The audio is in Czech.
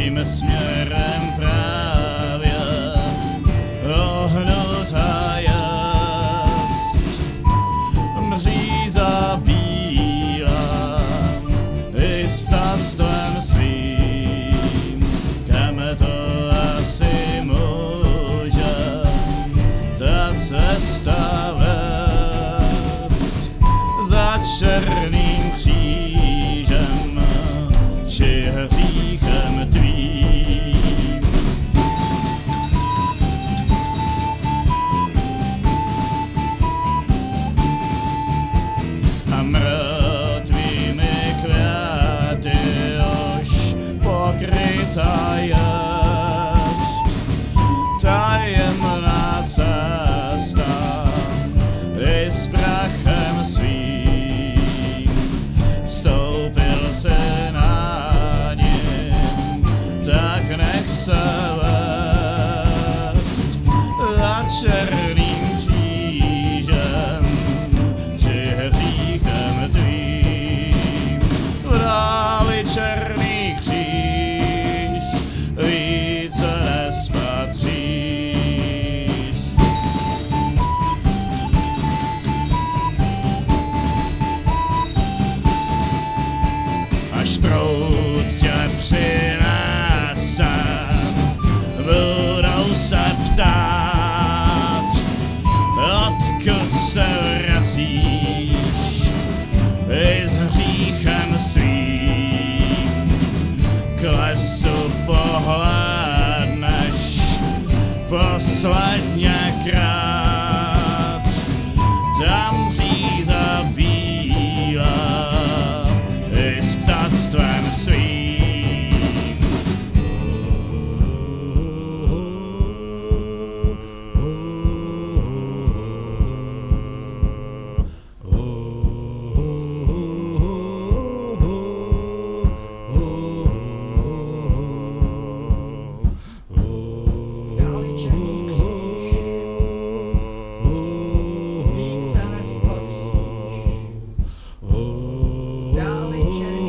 tím směrem právě ohnutá jest. Bříza bílá i s ptactvem svým, kam to asi může ta cesta vést. Za černým křížem či hříchem tvým. A mrtvými květy už pokrytá jest tajemná cesta i s prachem svým. Vstoupil se na ním, tak nech se vést za černým křížem či hříchem tvým. V dáli černý kříž více nespatříš. Až proud tě přinese, budou se ptát, odkud se vracíš i s hříchem svým. K lesu pohlédneš posledněkrát, tam bříza bílá i s ptactvem svým. Dáli černý kříž, více nespatříš. Dáli černý